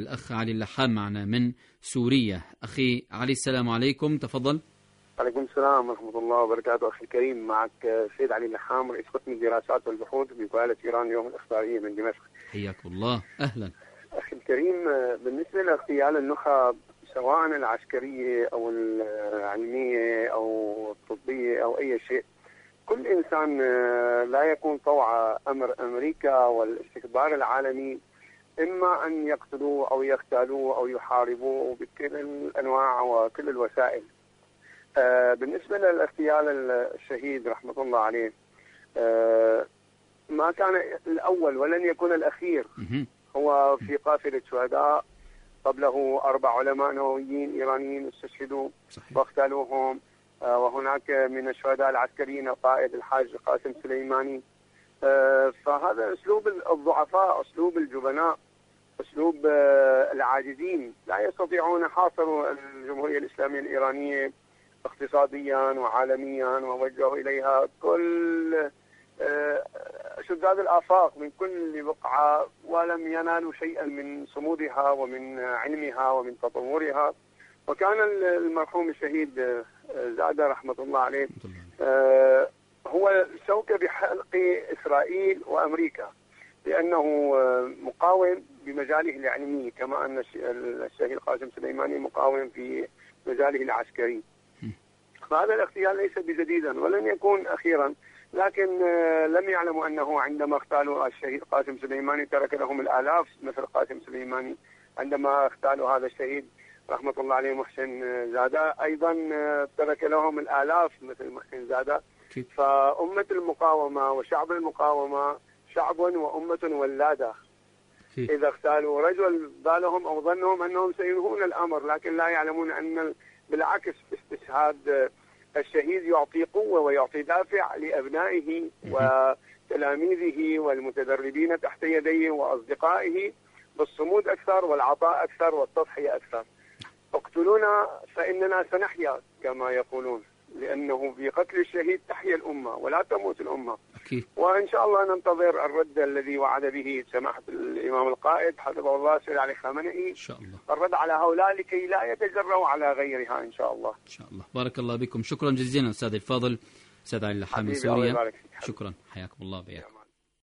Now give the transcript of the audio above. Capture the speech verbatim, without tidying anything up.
الأخ علي اللحام معنا من سوريا. أخي علي السلام عليكم، تفضل. عليكم السلام ورحمة الله وبركاته. أخي الكريم، معك سيد علي اللحام، رئيس قسم الدراسات والبحوث بوكالة إيران اليوم الإخبارية من دمشق. حياكم الله، أهلا. أخي الكريم، بالنسبة لاغتيال النخب سواء العسكرية أو العلمية أو الطبية أو أي شيء، كل إنسان لا يكون طوع أمر أمريكا والاستكبار العالمي إما أن يقتلوه أو يغتالوه أو يحاربوه بكل الأنواع وكل الوسائل. آه بالنسبة للاغتيال الشهيد رحمة الله عليه، آه ما كان الأول ولن يكون الأخير. هو في قافلة شهداء قبله أربع علماء نوويين إيرانيين استشهدوا واغتالوهم، آه وهناك من الشهداء العسكريين القائد الحاج قاسم سليماني. آه فهذا أسلوب الضعفاء، أسلوب الجبناء، أسلوب آه العاجزين. لا يستطيعون حاصروا الجمهورية الإسلامية الإيرانية اقتصاديا وعالميا ووجهوا إليها كل شداد الآفاق من كل بقعة، ولم ينالوا شيئا من صمودها ومن علمها ومن تطورها. وكان المرحوم الشهيد زادة رحمة الله عليه هو شوكة بحلق إسرائيل وأمريكا، لأنه مقاوم بمجاله العلمي كما أن الشهيد قاسم سليماني مقاوم في مجاله العسكري. فهذا الاغتيال ليس بجديدا ولن يكون أخيرا، لكن لم يعلموا أنه عندما اغتالوا الشهيد قاسم سليماني ترك لهم الآلاف مثل قاسم سليماني. عندما اغتالوا هذا الشهيد رحمة الله عليه محسن زادة أيضا ترك لهم الآلاف مثل محسن زادة. فأمة المقاومة وشعب المقاومة شعب وأمة ولادة. إذا اغتالوا رجل بالهم أو ظنهم أنهم سينهون الأمر، لكن لا يعلمون أن بالعكس استشهاد الشهيد يعطي قوة ويعطي دافع لأبنائه وتلاميذه والمتدربين تحت يديه وأصدقائه بالصمود أكثر والعطاء أكثر والتضحية أكثر. اقتلونا فإننا سنحيا كما يقولون، لأنه بقتل الشهيد تحيا الأمة ولا تموت الأمة. أكيد. وإن شاء الله ننتظر الرد الذي وعد به سماحة الإمام القائد حفظه الله سيد علي خامنئي، إن شاء الله الرد على هؤلاء لكي لا يتجرؤوا على غيرها إن شاء الله. إن شاء الله. بارك الله بكم، شكرا جزيلا أستاذ الفاضل أستاذ علي اللحام من سوريا. شكرا، حياكم الله. بياكم.